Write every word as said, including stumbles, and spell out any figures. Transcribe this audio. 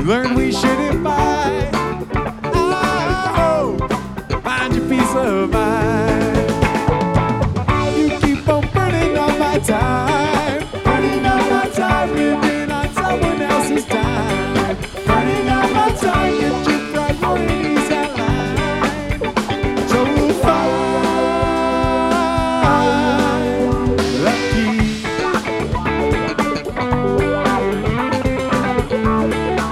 learned we shouldn't fight. Oh, find your peace of mind. You keep on burning on my time, burning on my time, living on someone else's time, burning on my time, get your priorities aligned. So far